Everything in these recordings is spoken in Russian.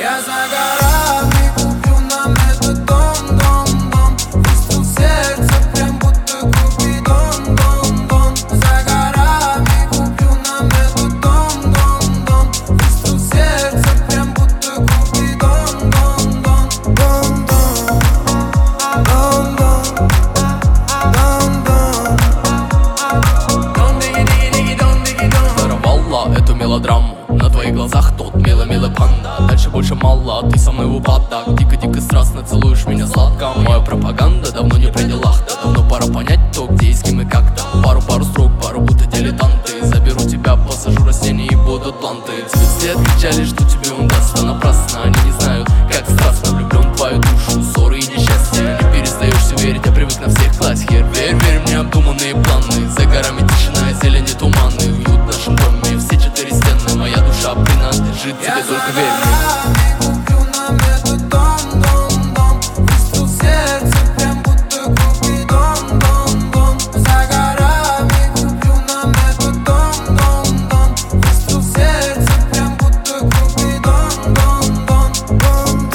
Я за горами куплю нам этот дом, дом, дом. Выстрел в сердце, прям будто Купидон, дон, дон. За горами куплю нам этот дом, дом, дом. Выстрел в сердце, прям будто Купидон, дон, дон. Дон, дон, дон, дон, дон, дон. Дон, диги, диги, диги, дон, диги, дон. Взорвала эту мелодраму. На твоих глазах тот милый панда. Дальше больше мало, ты со мной в упадок. Дико-дико страстно целуешь меня сладко. Моя пропаганда давно не при делах. Да давно пора понять, кто где и с кем и как там. Пару строк, пару будто дилетанты. Заберу тебя, посажу растения и будут планты. Тебе все отвечали, что тебе он даст, а напрасно. Они не знают, как страстно влюблен в твою душу. Ссоры и несчастья, не перестаешься верить. Я привык на всех класть хер. Верь, верь мне, обдуманные планы. За горами тишина, зелень и туманы. Уют в нашем доме, все четыре стены. Моя душа принадлежит тебе, только верь мне. Куплю нам этот дом, дом, дом. Выстрел в сердце, прям будто Купидон, дон, дон. За горами куплю нам этот дом, дом, дом. Выстрел в сердце, прям будто Купидон, дон, дон. Дон,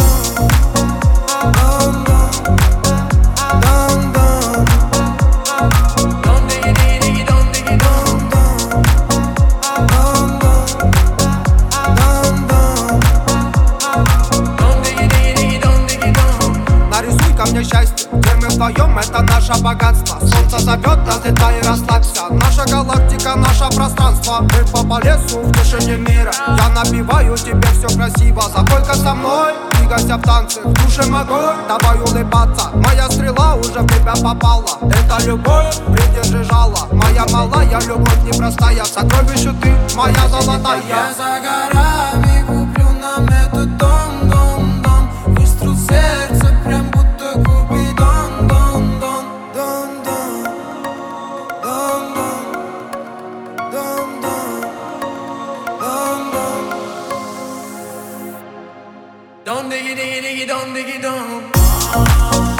дон, дон, дон. Дон, диги, диги, диги, дон, диги, дон, дон. Дон, дон. Нарисуй ко мне счастье, где мы вдвоем, это наше богатство. Солнце зовет нас, летай и расслабься. Наша галактика, наше пространство. Мы по лесу в тишине мира. Я напеваю тебе все красиво. Заходь-ка со мной, двигайся в танце. В душе огонь, давай улыбаться. Моя стрела уже в тебя попала. Это любовь, придержи жало. Моя малая любовь непростая. Сокровище ты, моя золотая. Я за горами куплю нам этот дом, дом, дом. Выстрел в сердце, прям будто Купидон, дон, дон. Дон, дон, дон, дон, дон, дон, дон. Дон, диги, диги, диги, дон, диги, дон.